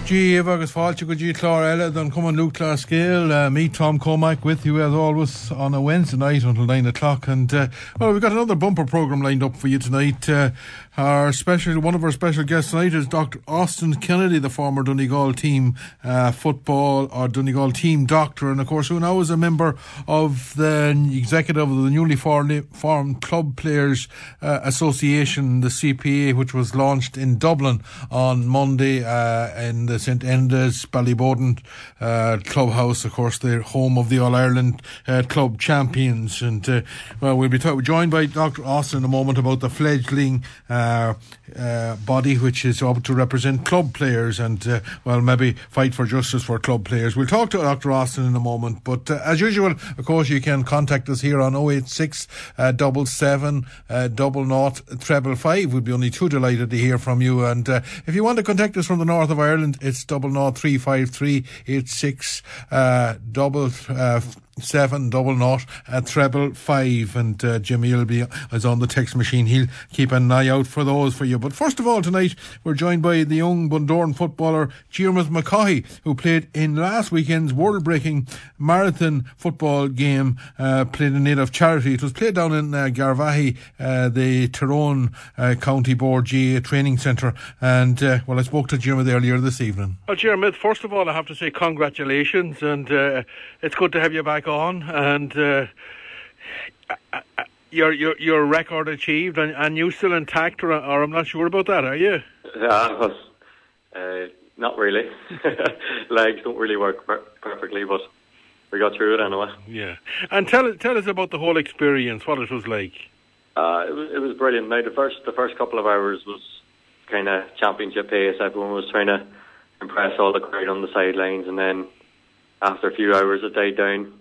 G agus fáilte go dtí clár eile don Cumann Lúthchlear Scéal. Me, Tom Cormack, with you as always on a Wednesday night until 9 o'clock. And, well, we've got another bumper programme lined up for you tonight. One of our special guests tonight is Dr. Austin Kennedy, the former Donegal team Donegal team doctor, and of course who now is a member of the executive of the newly formed Club Players Association, the CPA, which was launched in Dublin on Monday in the St Enda's Ballyboden clubhouse, of course the home of the All-Ireland club champions. And well, we'll be joined by Dr. Austin in a moment about the fledgling body which is up to represent club players and well, maybe fight for justice for club players. We'll talk to Dr. Austin in a moment, but as usual, of course, you can contact us here on 086 77 00 555. We'd be only too delighted to hear from you. And if you want to contact us from the north of Ireland, it's 00353 86 700 555, and Jimmy is on the text machine. He'll keep an eye out for those for you. But first of all, tonight we're joined by the young Bundoran footballer Diarmuid McCaughey, who played in last weekend's world-breaking marathon football game, played in aid of charity. It was played down in Garvaghey, the Tyrone County Board GA training centre, and well, I spoke to Diarmuid earlier this evening. Well, Diarmuid, first of all, I have to say congratulations, and it's good to have you back on, and your record achieved, and you still intact, or I'm not sure about that, are you? Yeah, not really. Legs don't really work perfectly, but we got through it anyway. Yeah, and tell us about the whole experience, what it was like. It was brilliant. Now the first couple of hours was kind of championship pace. Everyone was trying to impress all the crowd on the sidelines, and then after a few hours it died down.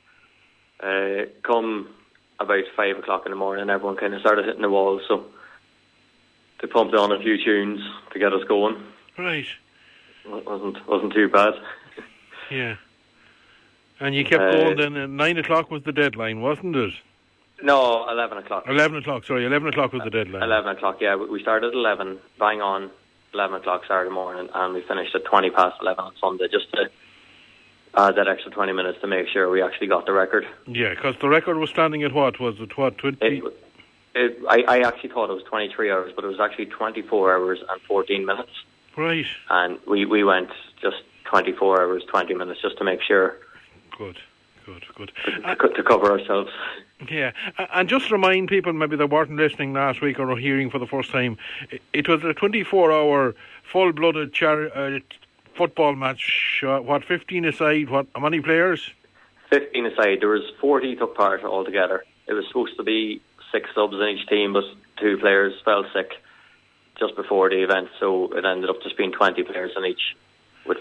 Come about 5 o'clock in the morning, everyone kind of started hitting the walls, so they pumped on a few tunes to get us going. Right. It wasn't too bad. Yeah. And you kept going then, and 9 o'clock was the deadline, wasn't it? No, 11 o'clock. 11 o'clock, sorry, 11 o'clock was the deadline. 11 o'clock, yeah. We started at 11, bang on 11 o'clock Saturday morning, and we finished at 20 past 11 on Sunday, just to add that extra 20 minutes to make sure we actually got the record. Yeah, because the record was standing at what? Was it what, 20? I actually thought it was 23 hours, but it was actually 24 hours and 14 minutes. Right. And we went just 24 hours, 20 minutes, just to make sure. Good. To cover ourselves. Yeah, and just remind people maybe that weren't listening last week or hearing for the first time, it was a 24-hour full-blooded football match. 15 aside? How many players? 15 aside. There was 40 took part altogether. It was supposed to be 6 subs in each team, but 2 players fell sick just before the event, so it ended up just being 20 players in each, with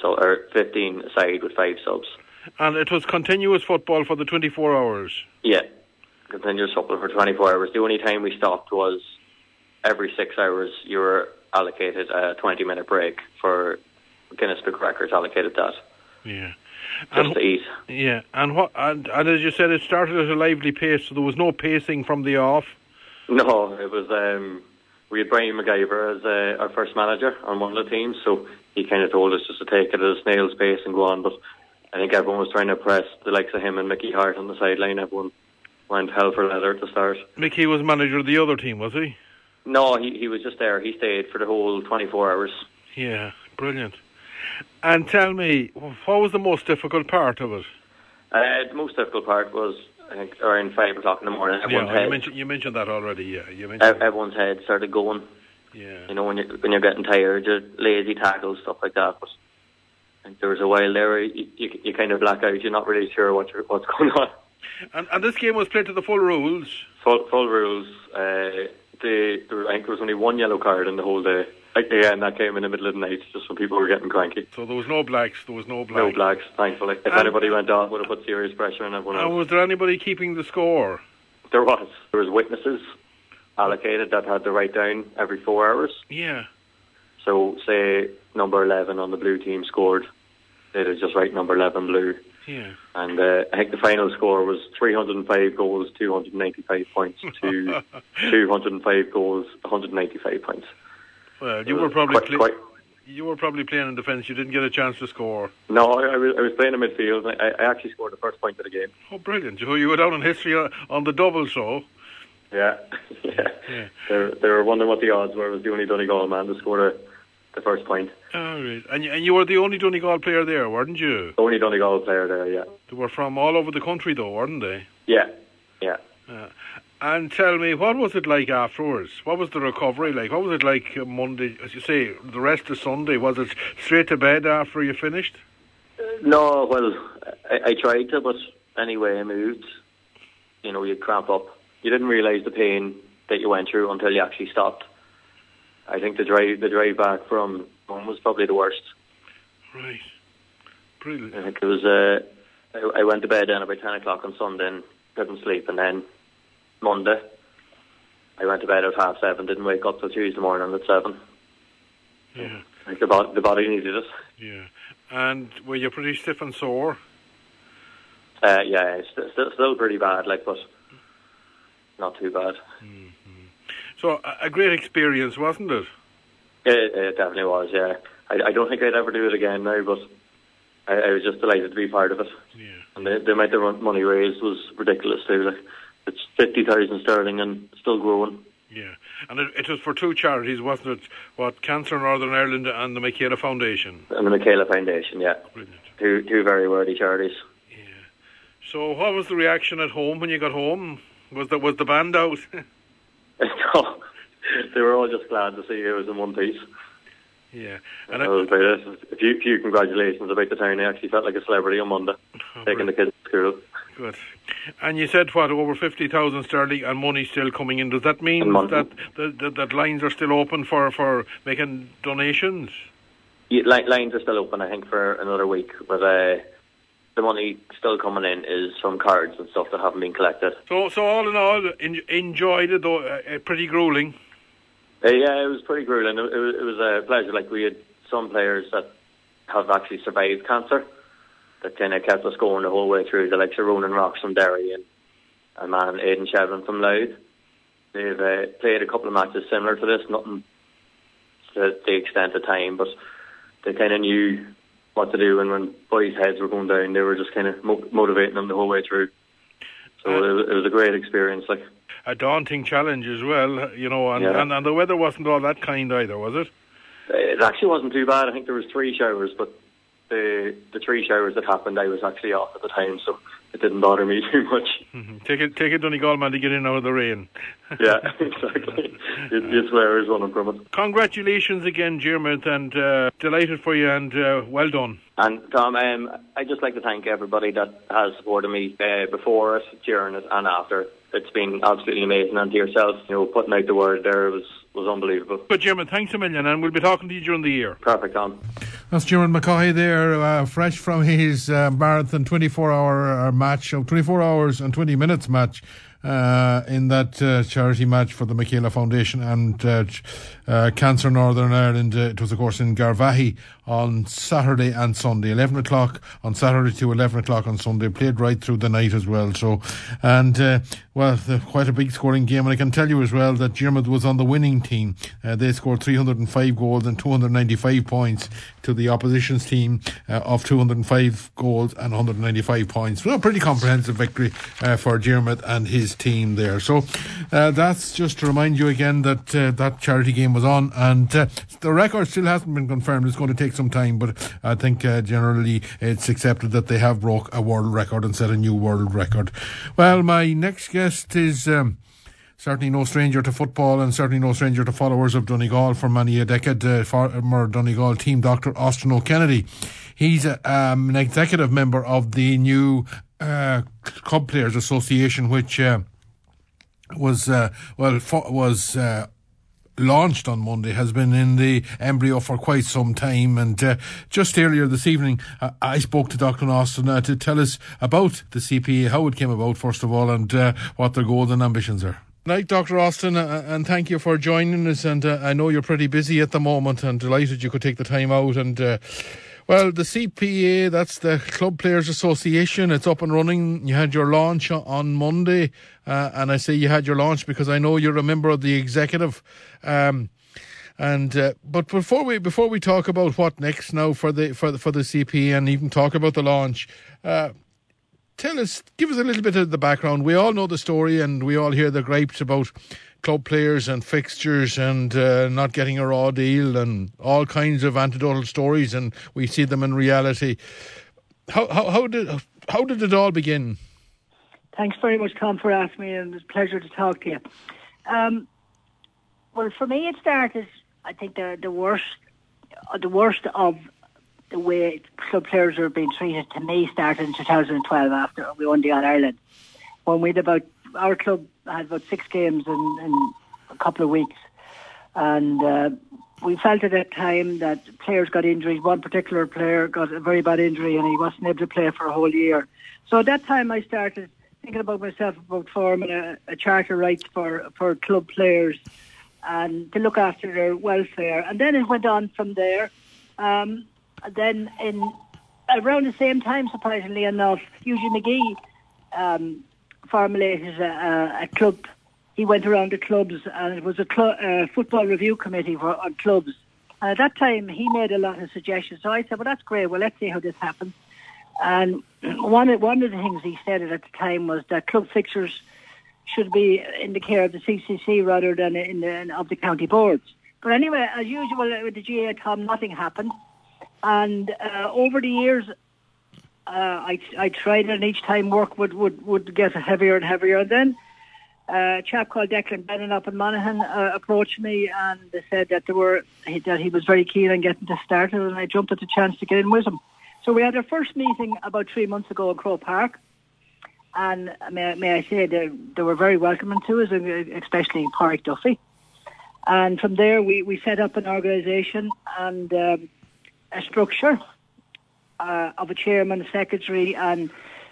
15 aside with 5 subs. And it was continuous football for the 24 hours? Yeah, continuous football for 24 hours. The only time we stopped was every 6 hours you were allocated a 20-minute break. For Guinness Book Records allocated that. Yeah. Just to eat. Yeah, and as you said, it started at a lively pace, so there was no pacing from the off? No, it was, we had Brian McIver as our first manager on one of the teams, so he kind of told us just to take it at a snail's pace and go on, but I think everyone was trying to press the likes of him and Mickey Hart on the sideline. Everyone went hell for leather at the start. Mickey was manager of the other team, was he? No, he was just there. He stayed for the whole 24 hours. Yeah, brilliant. And tell me, what was the most difficult part of it? The most difficult part was, I think, around 5 o'clock in the morning. You mentioned that already, yeah. Everyone's head started going. Yeah. You know, when you're getting tired, just lazy tackles, stuff like that. But I think there was a while there where you kind of black out. You're not really sure what's going on. And this game was played to the full rules? Full rules. I think there was only one yellow card in the whole day. And that came in the middle of the night, just when people were getting cranky. So there was no blacks? No blacks, thankfully. If anybody went off, it would have put serious pressure on everyone else. And was there anybody keeping the score? There was. There was witnesses allocated that had to write down every 4 hours. Yeah. So, say number 11 on the blue team scored, they'd just write number 11 blue. Yeah. And I think the final score was 305 goals, 295 points to 205 goals, 195 points. Well, you were probably You were probably playing in defence. You didn't get a chance to score. No, I was playing in midfield. I actually scored the first point of the game. Oh, brilliant! You were down in history on the double, so. Yeah. They were wondering what the odds were. I was the only Donegal man to score the first point. Oh, right. And you were the only Donegal player there, weren't you? The only Donegal player there, yeah. They were from all over the country, though, weren't they? Yeah. And tell me, what was it like afterwards? What was the recovery like? What was it like Monday, as you say, the rest of Sunday? Was it straight to bed after you finished? No, well, I tried to, but anyway, I moved. You'd cramp up. You didn't realise the pain that you went through until you actually stopped. I think the drive back from home was probably the worst. Right. Brilliant. I think it was, I went to bed then about 10 o'clock on Sunday and couldn't sleep, and then Monday I went to bed at 7:30, didn't wake up till Tuesday morning at 7. Yeah. Like the body needed it. Yeah. And were you pretty stiff and sore? Yeah, still pretty bad, but not too bad. Mm-hmm. So a great experience, wasn't it? It definitely was, yeah. I don't think I'd ever do it again now, but I was just delighted to be part of it. Yeah. And the amount of money raised was ridiculous too. It's 50,000 sterling and still growing. Yeah, and it was for two charities, wasn't it? Cancer Northern Ireland and the Michaela Foundation. And the Michaela Foundation, yeah. Brilliant. Two very worthy charities. Yeah. So, what was the reaction at home when you got home? Was the band out? No, they were all just glad to see it was in one piece. Yeah, and it was a few congratulations about the town. I actually felt like a celebrity on Monday, taking the kids to school. Good. And you said over 50,000 sterling and money still coming in. Does that mean that lines are still open for making donations? Yeah, lines are still open, I think, for another week. But the money still coming in is from cards and stuff that haven't been collected. So all in all, enjoyed it though. Pretty grueling. Yeah, it was pretty grueling. It was a pleasure. We had some players that have actually survived cancer that kind of kept us going the whole way through. The likes of Ronan Rocks from Derry and a man, Aidan Shevlin from Louth. They've played a couple of matches similar to this, nothing to the extent of time, but they kind of knew what to do, and when boys' heads were going down, they were just kind of motivating them the whole way through. So it was a great experience. A daunting challenge as well, and the weather wasn't all that kind either, was it? It actually wasn't too bad. I think there was 3 showers, but the 3 showers that happened, I was actually off at the time, so it didn't bother me too much. Mm-hmm. Take it, Donegal man, to get in out of the rain. Yeah, exactly. It's where I was running from it. Congratulations again, Diarmuid, and delighted for you, and well done. And Tom, I'd just like to thank everybody that has supported me before it, during it, and after. It's been absolutely amazing, and to yourself, putting out the word there was unbelievable. But Diarmuid, thanks a million, and we'll be talking to you during the year. Perfect, Tom. That's Diarmuid McCaughey there, fresh from his marathon 24-hour match, 24 hours and 20 minutes match in that charity match for the Michaela Foundation and Cancer Northern Ireland. It was, of course, in Garvaghey on Saturday and Sunday, 11 o'clock on Saturday to 11 o'clock on Sunday. Played right through the night as well. So, and quite a big scoring game. And I can tell you as well that Diarmuid was on the winning team. They scored 305 goals and 295 points to the opposition's team of 205 goals and 195 points. Well, a pretty comprehensive victory for Diarmuid and his team there. So that's just to remind you again that that charity game was on, and the record still hasn't been confirmed. It's going to take some time, but I think generally it's accepted that they have broke a world record and set a new world record. Well, my next guest is certainly no stranger to football and certainly no stranger to followers of Donegal for many a decade, former Donegal team Dr. Austin O'Kennedy. He's an executive member of the new Club Players Association, which was launched on Monday, has been in the embryo for quite some time, and just earlier this evening I spoke to Dr. Austin to tell us about the CPA, how it came about first of all, and what their goals and ambitions are. Night, Dr. Austin, and thank you for joining us, and I know you're pretty busy at the moment, and delighted you could take the time out. And well, the CPA, that's the Club Players Association, it's up and running. You had your launch on Monday, and I say you had your launch because I know you're a member of the executive. And but before we talk about what next now for the CP and even talk about the launch, give us a little bit of the background. We all know the story and we all hear the gripes about club players and fixtures and not getting a raw deal and all kinds of anecdotal stories, and we see them in reality. How did it all begin? Thanks very much, Tom, for asking me, and it's a pleasure to talk to you. Well, for me, it started, I think, the worst of the way club players are being treated, to me, started in 2012 after we won the All-Ireland. When our club had about 6 games in a couple of weeks, and we felt at that time that players got injuries. One particular player got a very bad injury and he wasn't able to play for a whole year. So at that time I started thinking about myself about forming a charter rights for club players and to look after their welfare. And then it went on from there. Then in around the same time, surprisingly enough, Eugene McGee formulated a club. He went around the clubs, and it was a football review committee on clubs. And at that time, he made a lot of suggestions. So I said, well, that's great. Well, let's see how this happens. And one of the things he said at the time was that club fixtures should be in the care of the CCC rather than of the county boards. But anyway, as usual with the GAA, Tom, nothing happened. And over the years, I tried, and each time work would get heavier and heavier. And then a chap called Declan Brennan up in Monaghan approached me and they said that he was very keen on getting this started, and I jumped at the chance to get in with him. So we had our first meeting about 3 months ago in Croke Park, and may I say they were very welcoming to us, especially Pádraig Duffy. And from there we set up an organisation and a structure of a chairman, a secretary, and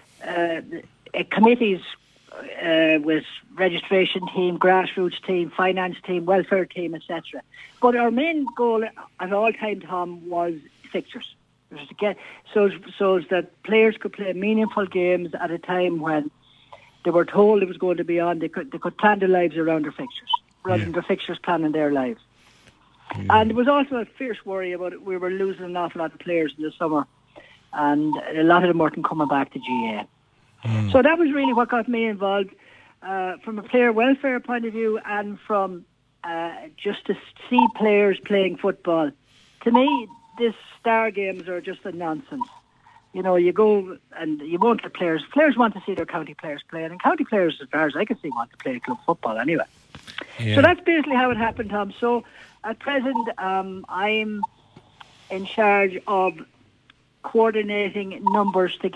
committees with registration team, grassroots team, finance team, welfare team, etc. But our main goal at all time, Tom, was fixtures. It was to get so that players could play meaningful games at a time when they were told it was going to be on. They could plan their lives around their fixtures rather than their fixtures planning their lives. Yeah. And there was also a fierce worry about it. We were losing an awful lot of players in the summer, and a lot of them weren't coming back to GAA. So that was really what got me involved from a player welfare point of view, and from just to see players playing football. To me, these star games are just a nonsense. You know, you go and you won't get players. Players want to see their county players play, and county players, as far as I can see, want to play club football anyway. Yeah. So that's basically how it happened, Tom. So at present, I'm in charge of coordinating numbers to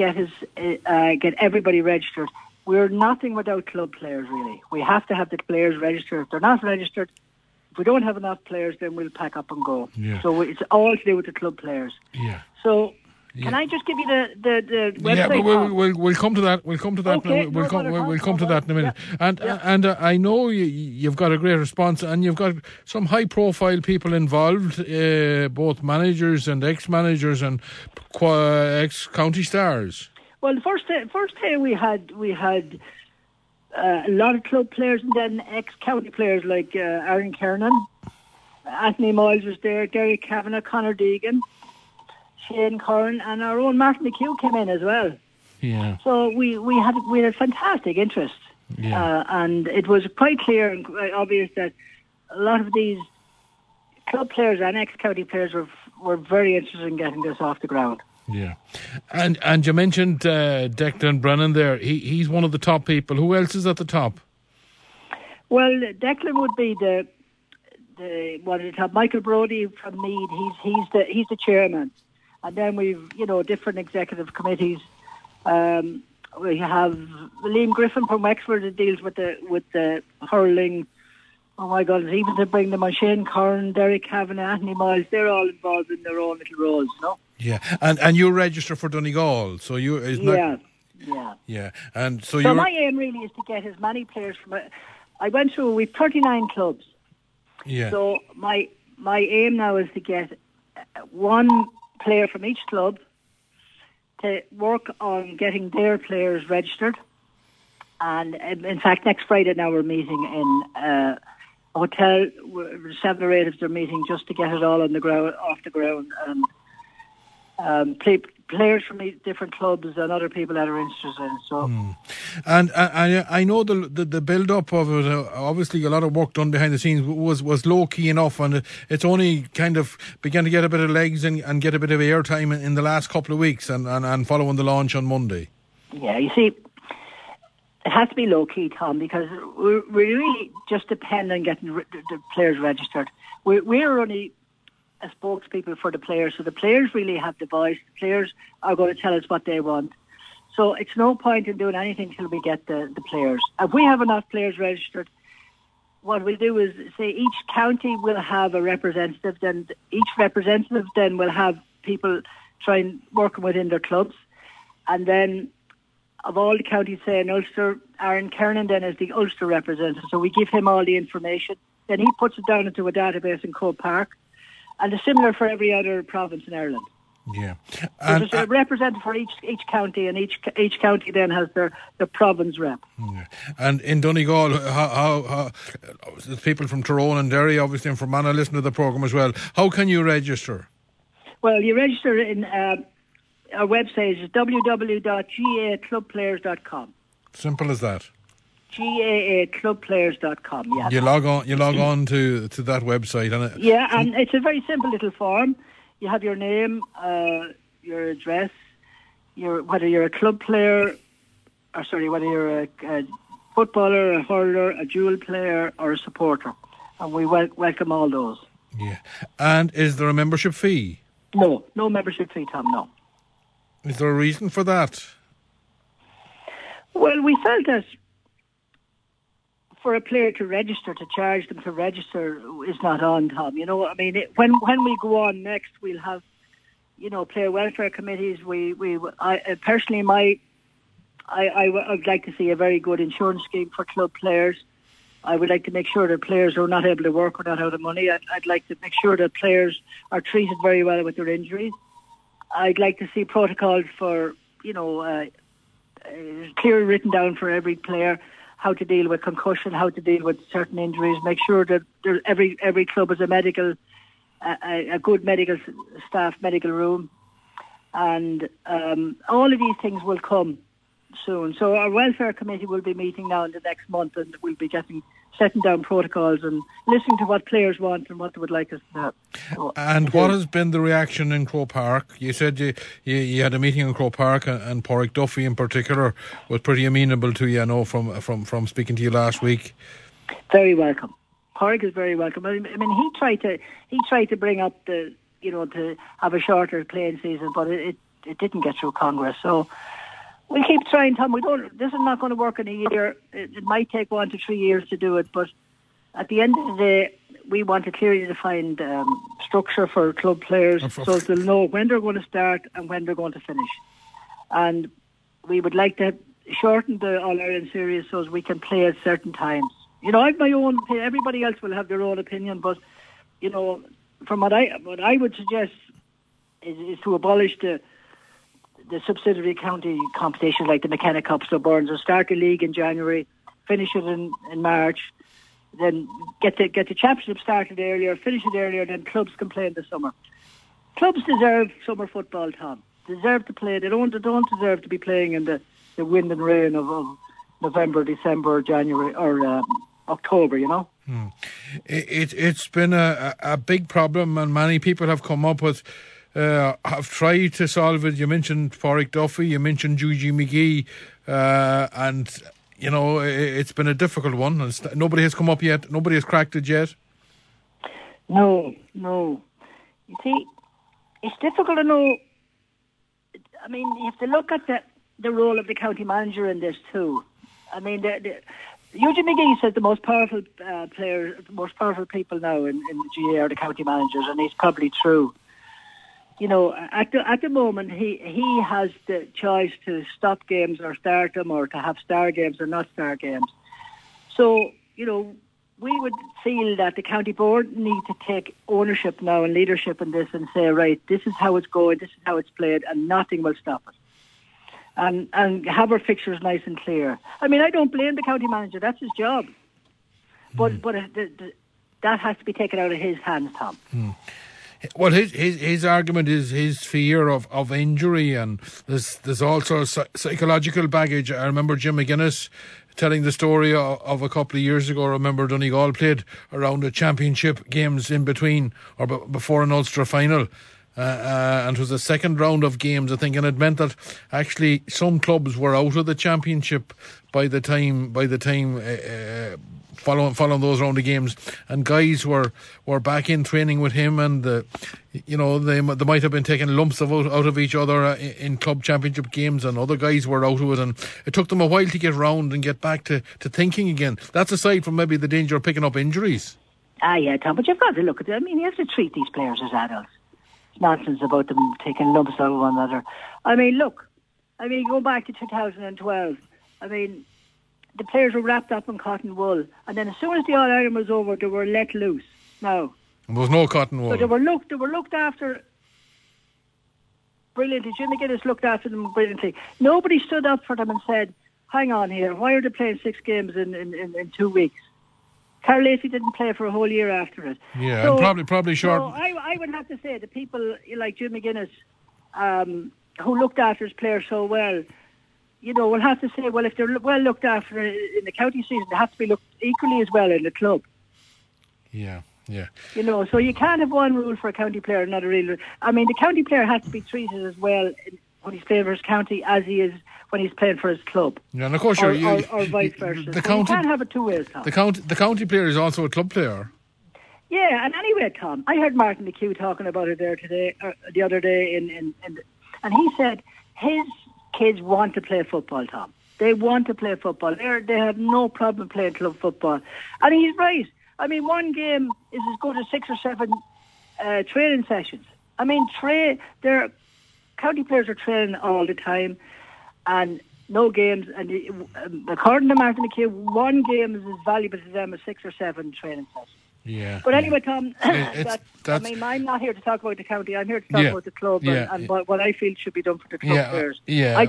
get everybody registered. We're nothing without club players, really. We have to have the players registered. If they're not registered, if we don't have enough players, then we'll pack up and go. Yeah. So it's all to do with the club players. Yeah. So can I just give you the website? Yeah, but we'll come to that. We'll come to that. Okay, we'll come to that in a minute. Yeah. And I know you've got a great response, and you've got some high-profile people involved, both managers and ex-managers and ex-county stars. Well, the first day we had a lot of club players and then ex-county players like Aaron Kernan, Anthony Miles was there, Derry Kavanagh, Conor Deegan, Shane Curran, and our own Martin McHugh came in as well. Yeah. So we had fantastic interest. Yeah. And it was quite clear and quite obvious that a lot of these club players and ex-county players were very interested in getting this off the ground. Yeah. And you mentioned Declan Brennan there. He's one of the top people. Who else is at the top? Well, Declan would be the one at the top. Michael Brodie from Meath. He's the chairman. And then we've, different executive committees. We have Liam Griffin from Wexford that deals with the hurling. Oh my God! Even to bring them on, Shane Curran, Derek Kavanagh, Anthony Miles, they're all involved in their own little roles, Yeah, and you register for Donegal, so you Yeah. And so my aim really is to get as many players from. We've 39 clubs. Yeah. So my aim now is to get one player from each club to work on getting their players registered. And in fact, next Friday now we're meeting in hotel, 7 or 8 of their meeting just to get it all on the ground, off the ground, and players from different clubs and other people that are interested in it. So, and I know the build up of it. Obviously, a lot of work done behind the scenes was low key enough, and it's only kind of began to get a bit of legs and get a bit of airtime in the last couple of weeks, and following the launch on Monday. Yeah, you see, it has to be low key, Tom, because we really just depend on getting the players registered. We're only as spokespeople for the players, so the players really have the voice. The players are going to tell us what they want. So it's no point in doing anything till we get the players. If we have enough players registered, what we'll do is say each county will have a representative, then each representative then will have people trying working within their clubs, and then of all the counties, say in Ulster, Aaron Kernan then is the Ulster representative. So we give him all the information. Then he puts it down into a database in Croke Park. And it's similar for every other province in Ireland. Yeah. So there's a representative for each county, and each county then has their province rep. Yeah. And in Donegal, how people from Tyrone and Derry, obviously, and from Fermanagh listen to the programme as well. How can you register? Well, you register in our website is www.gaaclubplayers.com. Simple as that. gaaclubplayers.com. Yeah. You log on to that website, and and it's a very simple little form. You have your name, your address, whether you're a club player, whether you're a footballer, a hurler, a dual player, or a supporter, and we welcome all those. Yeah. And is there a membership fee? No membership fee, Tom. No. Is there a reason for that? Well, we felt that for a player to register, to charge them to register is not on, Tom. You know, I mean, when we go on next, we'll have, player welfare committees. I personally, I would like to see a very good insurance scheme for club players. I would like to make sure that players who are not able to work or not out of money. I'd like to make sure that players are treated very well with their injuries. I'd like to see protocols for, clearly written down for every player, how to deal with concussion, how to deal with certain injuries. Make sure that every club has a good medical staff, medical room, and all of these things will come soon. So our welfare committee will be meeting now in the next month, and we'll be setting down protocols and listening to what players want and what they would like us to have. And what has been the reaction in Croke Park? You said you had a meeting in Croke Park, and Pádraig Duffy in particular was pretty amenable to you, I know, from speaking to you last week. Very welcome. Pádraig is very welcome. I mean, he tried to bring up to have a shorter playing season, but it didn't get through Congress. So we'll keep trying, Tom. This is not going to work in a year. It might take 1 to 3 years to do it, but at the end of the day, we want a clearly defined structure for club players so they'll know when they're going to start and when they're going to finish. And we would like to shorten the All-Ireland series so as we can play at certain times. I have my own opinion. Everybody else will have their own opinion, but, from what I would suggest is to abolish the subsidiary county competitions like the McKenna Cup, so Burns will start the league in January, finish it in March, then get the championship started earlier, finish it earlier, then clubs can play in the summer. Clubs deserve summer football, Tom. Deserve to play. They don't deserve to be playing in the wind and rain of November, December, January, or October, It's been a big problem, and many people have come up with have tried to solve it. You mentioned Pádraig Duffy, you mentioned Eugene McGee, and it's been a difficult one. Nobody has come up yet. Nobody has cracked it yet. No. You see, it's difficult to know. I mean, you have to look at the role of the county manager in this too. I mean, Eugene McGee says the most powerful people now in the GAA are the county managers, and he's probably true. At the moment, he has the choice to stop games or start them, or to have star games or not star games. So, we would feel that the county board need to take ownership now and leadership in this and say, right, this is how it's going, this is how it's played, and nothing will stop it. And have our fixtures nice and clear. I mean, I don't blame the county manager; that's his job. But that has to be taken out of his hands, Tom. Well, his argument is his fear of injury, and there's also psychological baggage. I remember Jim McGuinness telling the story of a couple of years ago. I remember Donegal played around the championship games in between or before an Ulster final. And it was the second round of games, I think, and it meant that actually some clubs were out of the championship by the time following those round of games, and guys were back in training with him, and they might have been taking lumps out of each other in club championship games, and other guys were out of it, and it took them a while to get round and get back to thinking again. That's aside from maybe the danger of picking up injuries. Yeah, Tom, but you've got to look at it. I mean, you have to treat these players as adults. It's nonsense about them taking lumps out of one another. I mean, look, go back to 2012. I mean, the players were wrapped up in cotton wool, and then as soon as the All-Ireland was over, they were let loose. Now, there was no cotton wool. So they were looked after brilliantly. Jim McGuinness looked after them brilliantly. Nobody stood up for them and said, hang on here, why are they playing 6 games in 2 weeks? Carl Lacey didn't play for a whole year after it. Yeah, so, and probably short. So I would have to say the people like Jim McGuinness, who looked after his players so well, we'll have to say, well, if they're well looked after in the county season, they have to be looked equally as well in the club. Yeah. So you can't have one rule for a county player and not a real rule. I mean, the county player has to be treated as well when he's playing for his county as he is when he's playing for his club. Yeah, and of course, or vice versa. You can't have it two ways, Tom. The county player is also a club player. Yeah, and anyway, Tom, I heard Martin McHugh talking about it there the other day, and he said his kids want to play football, Tom. They want to play football. They have no problem playing club football. And he's right. I mean, one game is as good as 6 or 7 training sessions. I mean, their county players are training all the time, and no games. And according to Martin McHugh, one game is as valuable to them as 6 or 7 training sessions. Yeah. But anyway, Tom, I'm not here to talk about the county. I'm here to talk about the club and what I feel should be done for the club players. Yeah.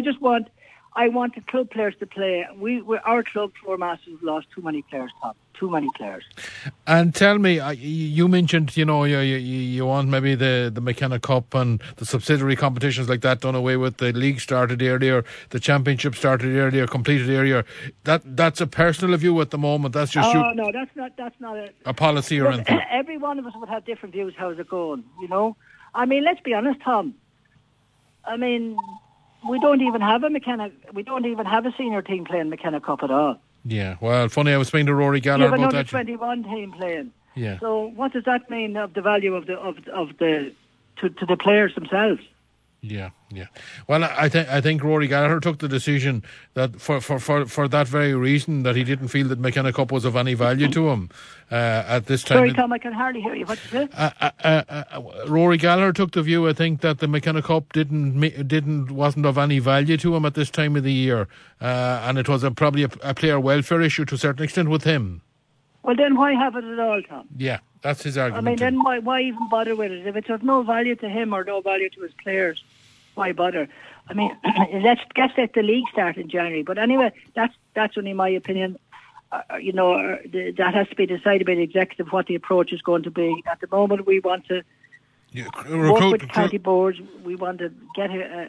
I want the club players to play. Our club, Floor Masters, have lost too many players, Tom. Too many players. And tell me, you mentioned, you want maybe the McKenna Cup and the subsidiary competitions like that done away with. The league started earlier, the championship started earlier, completed earlier. That's a personal view at the moment. That's just no, that's not a policy or anything. Every one of us would have different views. How's it going? I mean, let's be honest, Tom. I mean, we don't even have a senior team playing McKenna Cup at all. Yeah, well, funny, I was speaking to Rory Gallagher about that. You have an under 21 team playing. Yeah. So what does that mean of the value of the to the players themselves? Yeah. Well, I think Rory Gallagher took the decision that for that very reason, that he didn't feel that McKenna Cup was of any value to him at this time. Sorry, Tom, I can hardly hear you. What did you say? Rory Gallagher took the view, I think, that the McKenna Cup wasn't of any value to him at this time of the year, and it was probably a player welfare issue to a certain extent with him. Well, then why have it at all, Tom? Yeah, that's his argument. I mean, then why even bother with it? If it's of no value to him or no value to his players, why bother? I mean, let's let the league start in January. But anyway, that's only my opinion. That has to be decided by the executive what the approach is going to be. At the moment, we want to work with county boards. We want to get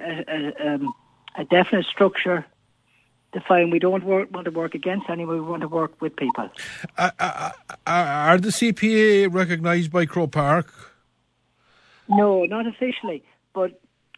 a definite structure. Define. We don't want to work against anyone. We want to work with people. Are the CPA recognised by Croke Park? No, not officially. But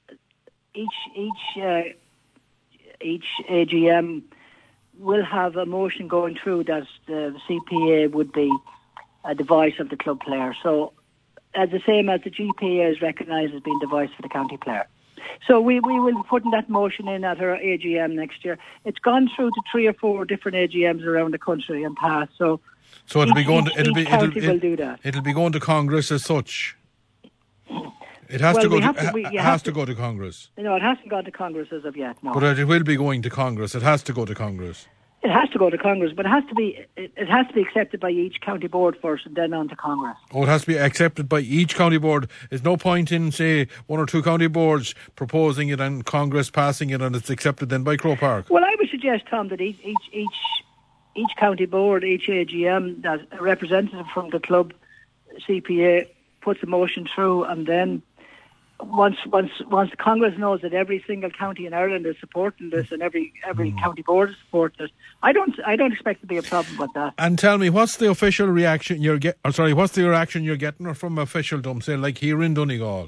each AGM will have a motion going through that the CPA would be the voice of the club player. So, as the same as the GPA is recognised as being the voice for the county player. So we will be putting that motion in at our AGM next year. It's gone through to 3 or 4 different AGMs around the country and passed. So it'll be going to will do that. It'll be going to Congress as such. It has to go to Congress. No, it hasn't gone to Congress as of yet. No, but it will be going to Congress. It has to go to Congress. It has to go to Congress, but it has to be accepted by each county board first, and then on to Congress. Oh, it has to be accepted by each county board. There's no point in, say, 1 or 2 county boards proposing it and Congress passing it, and it's accepted then by Croke Park. Well, I would suggest, Tom, that each each county board, each AGM, that a representative from the club CPA puts a motion through, and then once Congress knows that every single county in Ireland is supporting this and every county board is supporting it, I don't expect to be a problem with that. And tell me, what's the official reaction what's the reaction you're getting from officialdom, say like here in Donegal?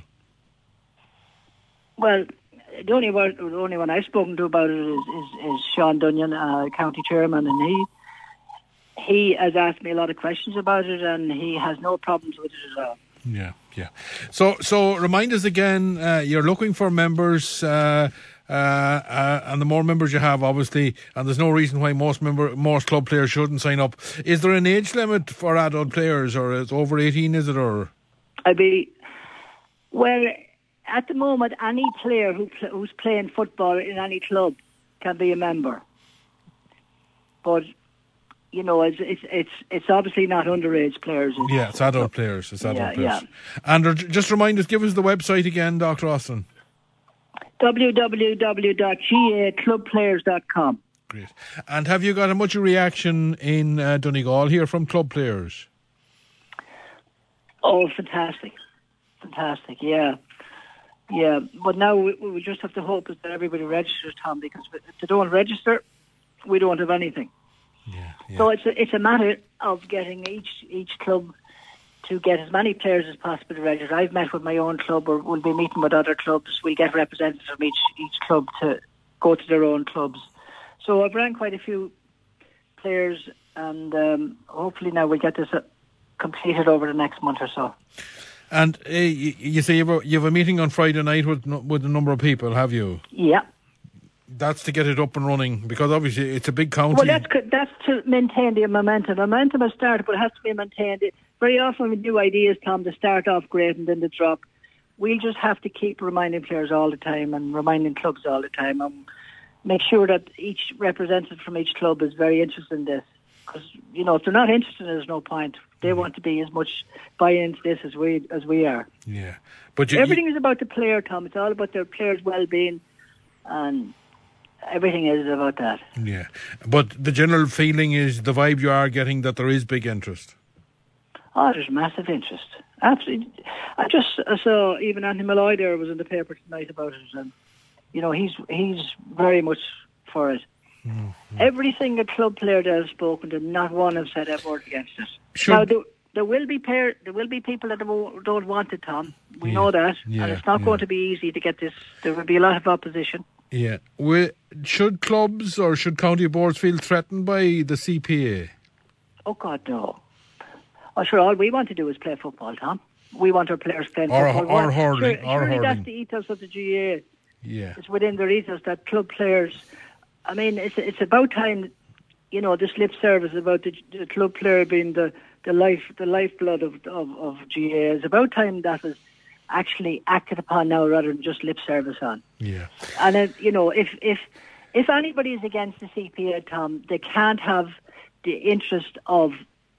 Well, the only one I've spoken to about it is Sean Dunyan, county chairman, and he has asked me a lot of questions about it, and he has no problems with it at all. Yeah. So remind us again, you're looking for members, and the more members you have, obviously, and there's no reason why most club players shouldn't sign up. Is there an age limit for adult players, or is it over 18, is it, or? Well, at the moment, any player who's playing football in any club can be a member. But you know, it's obviously not underage players. It's adult players. It's adult players. Yeah. And just remind us, give us the website again, Dr. Austin. www.gaclubplayers.com. Great. And have you got a much reaction in Donegal here from club players? Oh, fantastic, yeah. But now we just have to hope that everybody registers, Tom, because if they don't register, we don't have anything. Yeah. So it's a matter of getting each club to get as many players as possible to register. I've met with my own club, or we'll be meeting with other clubs. We'll get representatives from each club to go to their own clubs. So I've rang quite a few players, and hopefully now we'll get this completed over the next month or so. And you say you have a meeting on Friday night with a number of people, have you? Yeah. That's to get it up and running, because obviously it's a big county. Well, that's to maintain the momentum. Momentum has started, but it has to be maintained. Very often with new ideas, Tom, they start off great and then they drop. We'll just have to keep reminding players all the time and reminding clubs all the time, and make sure that each representative from each club is very interested in this. Because, you know, if they're not interested, there's no point. They want to be as much buy into this as we are. Yeah. But everything is about the player, Tom. It's all about their players' well-being, and everything is about that. Yeah. But the general feeling is, the vibe you are getting, that there is big interest. Oh, there's massive interest. Absolutely. I saw even Anthony Malloy there was in the paper tonight about it, and you know, he's very much for it. Mm-hmm. Every single club player that I've spoken to, not one have said a word against it. Now there will be people that don't want it, Tom. We know that, and it's not going to be easy to get this. There will be a lot of opposition. Yeah. Should clubs or should county boards feel threatened by the CPA? Oh God, no. Oh, sure, all we want to do is play football, Tom. We want our players playing football. Or hurling. Surely that's the ethos of the GAA. Yeah. It's within their ethos that club players... I mean, it's about time, you know, this lip service about the club player being the lifeblood of GAA. It's about time that was actually acted upon now rather than just lip service on. Yeah. And, you know, if anybody is against the CPA, Tom, they can't have the interest of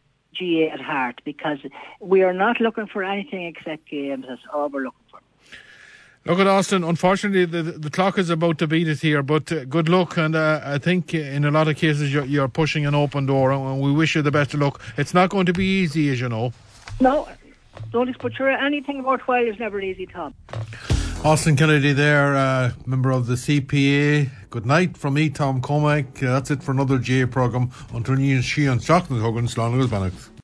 GAA at heart, because we are not looking for anything except games. That's all we're looking for. Look at Austin, unfortunately the clock is about to beat it here, but good luck, and I think in a lot of cases you're pushing an open door, and we wish you the best of luck. It's not going to be easy, as you know. No, don't put sure anything worthwhile is never easy, Tom. Austin Kennedy there, member of the CPA. Good night from me, Tom Cormack. That's it for another GAA programme. Until you see on Stockton Huggins, Slán agus Bannock.